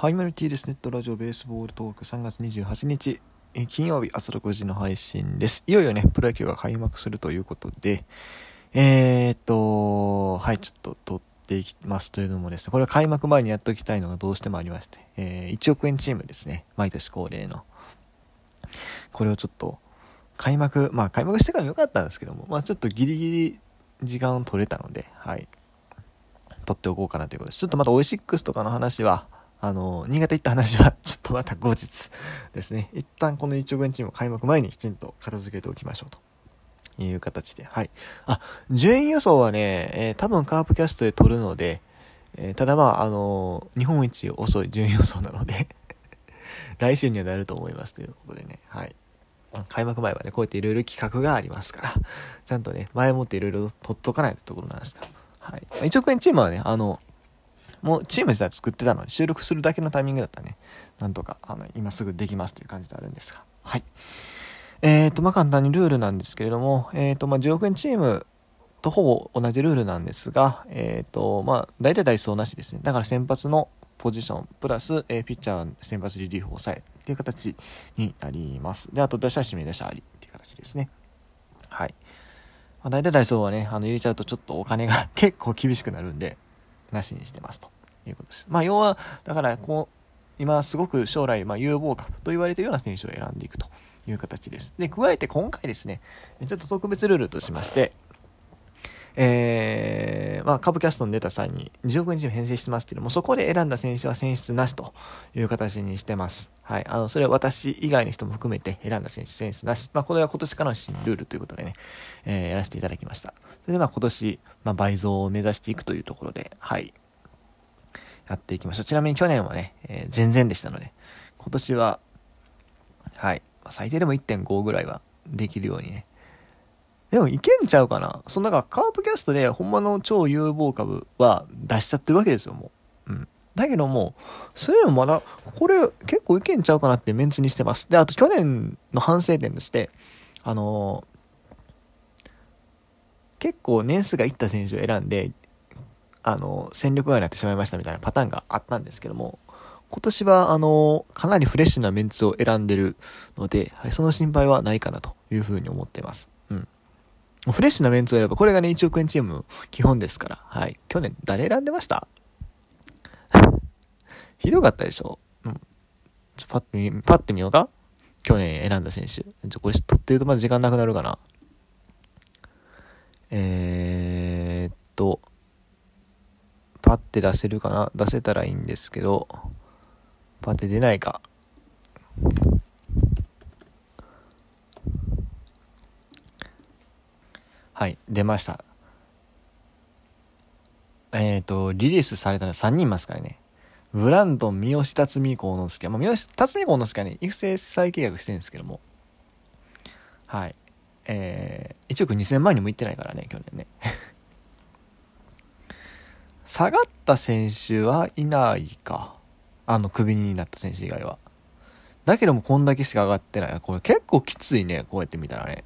はい、マルティです。ネットラジオベースボールトーク3月28日、金曜日朝6時の配信です。いよいよね、プロ野球が開幕するということで、はい、ちょっと撮っていきますというのもですね、これは開幕前にやっておきたいのがどうしてもありまして、1億円チームですね、毎年恒例の。これをちょっと、開幕してからもよかったんですけども、ちょっとギリギリ時間を取れたので、はい、撮っておこうかなということです。ちょっとまたオイシックスとかの話は、新潟行った話はちょっとまた後日ですね。一旦この1億円チーム開幕前にきちんと片付けておきましょうという形で。はい。順位予想はね、多分カープキャストで取るので、ただ日本一遅い順位予想なので来週にはなると思いますということでね。はい。開幕前はね、こうやっていろいろ企画がありますから、ちゃんとね、前もっていろいろ取っとかないところなんですが。はい。1億円チームはね、もうチーム自体作ってたので収録するだけのタイミングだったらね、なんとか今すぐできますという感じであるんですが、はい。簡単にルールなんですけれども、10億円チームとほぼ同じルールなんですが、大体ダイソーなしですね。だから先発のポジションプラス、ピッチャー先発リリーフを抑えっていう形になります。で、あと打者指名打者ありっていう形ですね。はい。大体ダイソーはね、入れちゃうとちょっとお金が結構厳しくなるんで、なしにしてますということです。要はだから今すごく将来有望株と言われているような選手を選んでいくという形です。で、加えて今回ですね、ちょっと特別ルールとしまして、株キャストに出た際に10億円チーム編成してますけども、そこで選んだ選手は選出なしという形にしてます。はい。それは私以外の人も含めて選んだ選手選出なし。これは今年からの新ルールということでね、やらせていただきました。それで今年、倍増を目指していくというところで、はい。やっていきましょう。ちなみに去年はね、全然でしたので、今年は、はい。最低でも 1.5 ぐらいはできるようにね、でもいけんちゃうかな。カープキャストでほんまの超有望株は出しちゃってるわけですよ、もう。うん。だけども、それでもまだ、これ結構いけんちゃうかなってメンツにしてます。で、あと去年の反省点として、結構年数がいった選手を選んで、戦力外になってしまいましたみたいなパターンがあったんですけども、今年は、かなりフレッシュなメンツを選んでるので、はい、その心配はないかなというふうに思っています。うん。フレッシュなメンツを選べば、これがね、1億円チームの基本ですから。はい。去年、誰選んでましたひどかったでしょ。うん。パッてみようか。去年選んだ選手。これ取ってるとまだ時間なくなるかな。パッて出せるかな。出せたらいいんですけど、パッて出ないか。はい、出ました。リリースされたの3人いますからね。ブランドン、三好辰巳、幸之助。三好辰巳、幸之助はね、育成再契約してるんですけども。はい。1億2000万にも行ってないからね、去年ね。下がった選手はいないか。クビになった選手以外は。だけどもこんだけしか上がってない。これ結構きついね、こうやって見たらね。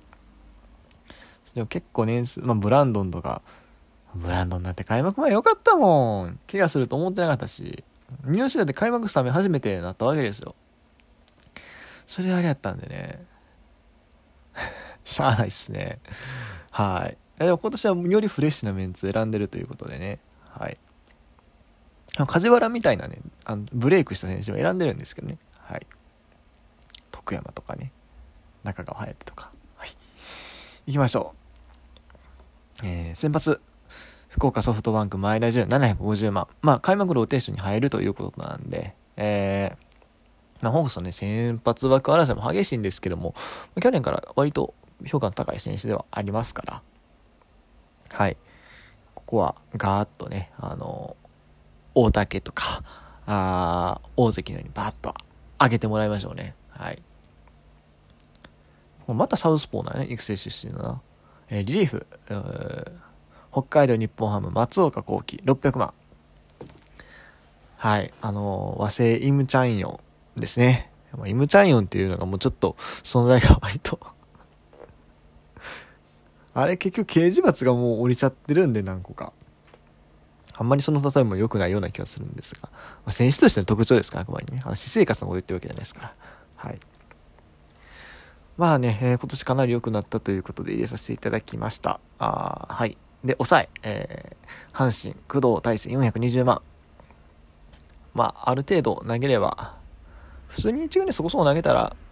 でも結構年数、ブランドンとか、ブランドンだって開幕前良かったもん。怪我すると思ってなかったし。三好だって開幕スタメン初めてなったわけですよ。それあれやったんでね。しゃあないっすね。はい。でも今年はよりフレッシュなメンツ選んでるということでね。はい。梶原みたいなね、ブレイクした選手も選んでるんですけどね。はい。徳山とかね。中川隼人とか。はい。行きましょう。先発。福岡ソフトバンク前田純750万。開幕ローテーションに入るということなんで、ホークスのね、先発枠争いも激しいんですけども、去年から割と評価の高い選手ではありますから、はい。ここはガーッとね、大竹とか、大関のようにバーッと上げてもらいましょうね。はい。またサウスポーなね、育成出身のな。リリーフ、北海道日本ハム松岡幸輝600万。はい。和製イムチャンヨンですね。イムチャンヨンっていうのがもうちょっと存在が割とあれ結局刑事罰がもう降りちゃってるんで何個か。 あんまりその例えも良くないような気がするんですが、選手としての特徴ですから、あくまでね。私生活のこと言ってるわけじゃないですから。はい。まあね、今年かなり良くなったということで入れさせていただきました。はい。で、抑え、阪神、工藤大勢420万。まあ、ある程度投げれば、普通に1軍でそこそこ投げたら、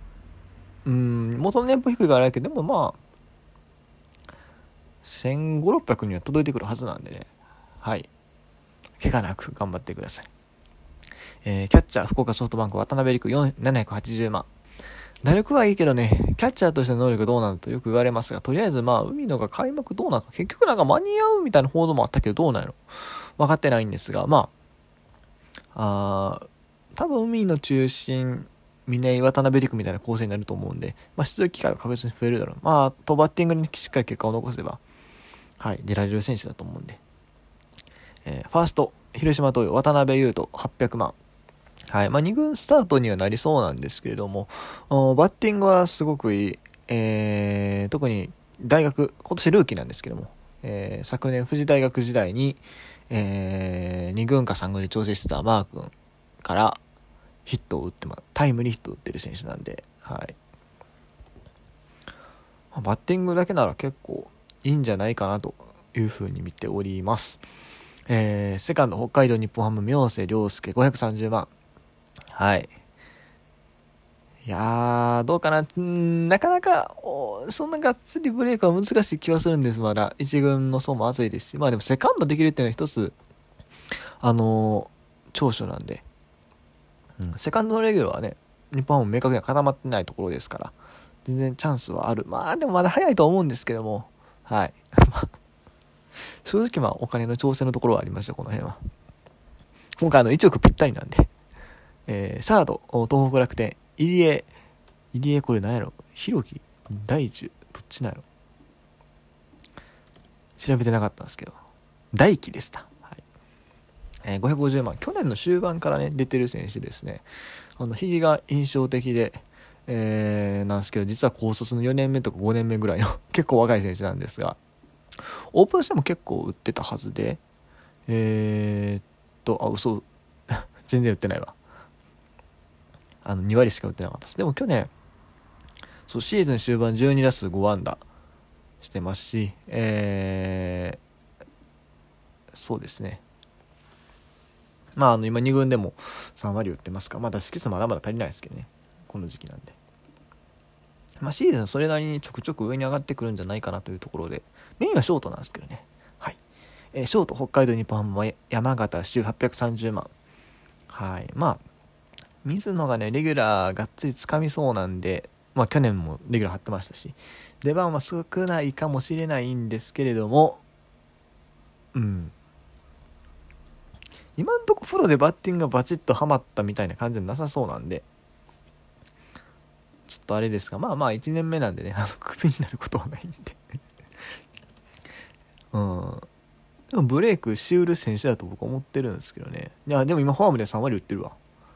元の年俸低いからあれだけど、でもまあ、1500、600には届いてくるはずなんでね。はい。怪我なく頑張ってください。キャッチャー、福岡ソフトバンク、渡辺陸780万。打力はいいけどね、キャッチャーとしての能力どうなのとよく言われますが、とりあえずまあ、海野が開幕どうなのか、結局なんか間に合うみたいな報道もあったけど、どうなの分かってないんですが、まあ、多分海野中心、峰井、渡辺陸みたいな構成になると思うんで、まあ、出場機会は確実に増えるだろう。まあ、バッティングにしっかり結果を残せば、はい、出られる選手だと思うんで。ファースト、広島東洋、渡辺裕斗、800万。はい。まあ、2軍スタートにはなりそうなんですけれども、バッティングはすごくいい。特に大学、今年ルーキーなんですけども、昨年富士大学時代に、2軍か3軍で調整してたマー君からヒットを打って、タイムリーヒットを打ってる選手なんで、はい。バッティングだけなら結構いいんじゃないかなというふうに見ております。セカンド北海道日本ハム明瀬良介530万。はい。いやー、どうかな。なかなか、そんながっつりブレイクは難しい気はするんです。まだ。一軍の層も厚いですし。まあでもセカンドできるっていうのは一つ、長所なんで。セカンドのレギュラーはね、日本ハム明確には固まってないところですから、全然チャンスはある。まあでもまだ早いと思うんですけども、はい。正直まあお金の調整のところはありました、この辺は。今回1億ぴったりなんで。サード、東北楽天、入江これ何やろ、ひろき、大樹、どっちなんやろ、調べてなかったんですけど、大輝でした。はい。550万、去年の終盤からね、出てる選手ですね。ひげが印象的で、なんですけど、実は高卒の4年目とか5年目ぐらいの結構若い選手なんですが、オープンしても結構売ってたはずで、嘘、全然売ってないわ。2割しか打ってなかったです。でも去年、そうシーズン終盤12打数5安打してますし、そうですね。まあ今2軍でも3割打ってますから、まあ打席数まだまだ足りないですけどね。この時期なんで。まあシーズンそれなりにちょくちょく上に上がってくるんじゃないかなというところで、メインはショートなんですけどね。はい。ショート北海道日本ハムは山形週830万。はい。まあ、水野がね、レギュラーがっつり掴みそうなんで、まあ去年もレギュラー張ってましたし、出番は少ないかもしれないんですけれども、今んとこプロでバッティングがバチッとハマったみたいな感じはなさそうなんで、ちょっとあれですが、まあまあ1年目なんでね、クビになることはないんででもブレイクしうる選手だと僕は思ってるんですけどね。いや、でも今ファームで3割打ってるわ。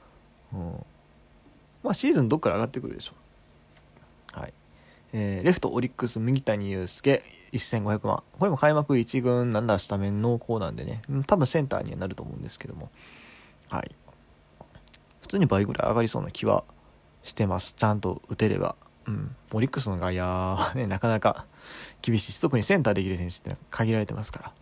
まあシーズンどっから上がってくるでしょう。はい。レフトオリックス麦谷祐介1500万。これも開幕1軍なんだスタメン濃厚なんでね、多分センターにはなると思うんですけども、はい。普通に倍ぐらい上がりそうな気はしてます。ちゃんと打てれば。オリックスの外野はね、なかなか厳しいし、特にセンターできる選手ってのは限られてますから。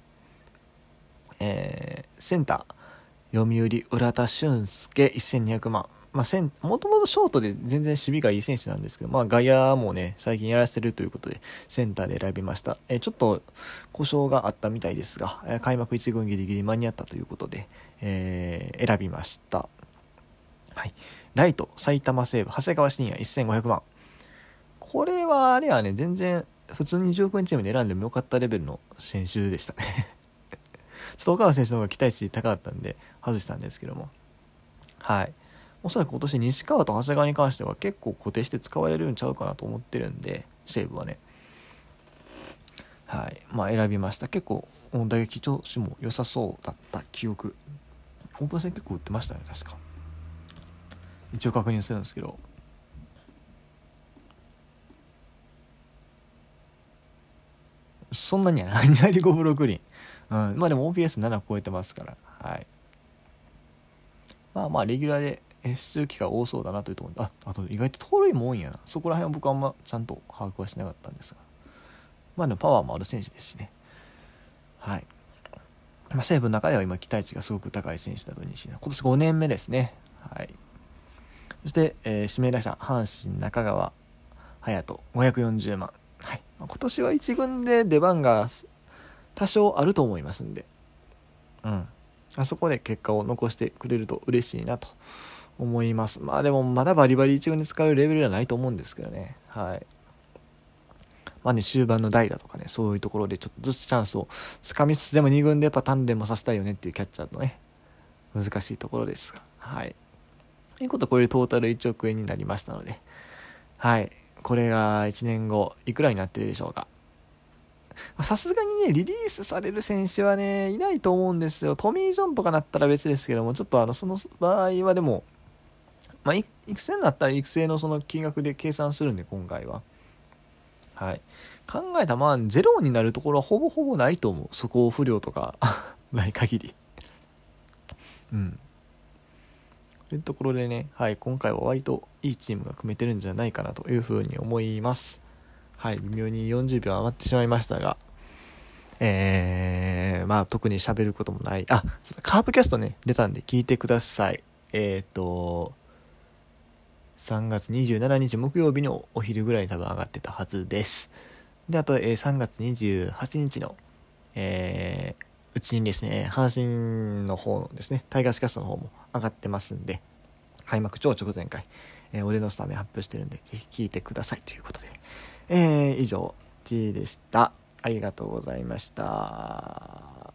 センター読売浦田俊介1200万。まあ、もともとショートで全然守備がいい選手なんですけど、まあ、外野もね最近やらせてるということでセンターで選びました。ちょっと故障があったみたいですが、開幕1軍ギリギリ間に合ったということで、選びました。はい。ライト埼玉西武長谷川信也1500万。これはあれはね、全然普通に10億円チームで選んでもよかったレベルの選手でしたねちょっと岡川選手の方が期待値高かったんで外したんですけども、はい。おそらく今年西川と長谷川に関しては結構固定して使われるんちゃうかなと思ってるんで、西武はね、はい。まあ選びました。結構打撃調子も良さそうだった記憶。オープン戦結構打ってましたね、確か。一応確認するんですけど、そんなにやな2割5分6厘。 まあでも OPS7 超えてますから、はい。まあレギュラーで出場機会多そうだなというところで、あと意外と盗塁も多いんやな。そこら辺は僕あんまちゃんと把握はしなかったんですが、まあでもパワーもある選手ですしね。はい。まあ、西武の中では今期待値がすごく高い選手だと西野、今年5年目ですね。はい。そして、指名打者阪神中川隼人540万。はい。今年は1軍で出番が多少あると思いますんで、あそこで結果を残してくれると嬉しいなと思います。まあでもまだバリバリ1軍に使うレベルではないと思うんですけどね。はい。まあね、終盤の代打とかね、そういうところでちょっとずつチャンスをつかみつつでも2軍でやっぱ鍛錬もさせたいよねっていうキャッチャーのね、難しいところですが、はい。ということでこれでトータル1億円になりましたので、はい。これが1年後いくらになってるでしょうか。さすがにね、リリースされる選手はね、いないと思うんですよ。トミー・ジョンとかなったら別ですけども、ちょっとその場合はでも、まあ、育成になったら育成のその金額で計算するんで、今回は。はい。考えたらまあ、ゼロになるところはほぼほぼないと思う。そこ不良とかない限り。うん。というところでね、はい、今回は割といいチームが組めてるんじゃないかなというふうに思います。はい、微妙に40秒余ってしまいましたが、まあ特に喋ることもない。カープキャストね、出たんで聞いてください。3月27日木曜日のお昼ぐらいに多分上がってたはずです。で、あと、3月28日の、うちにですね、阪神の方のですね、タイガースキャストの方も上がってますんで、開幕超直前回、俺のスタメン発表してるんで、ぜひ聞いてくださいということで、以上、T でした。ありがとうございました。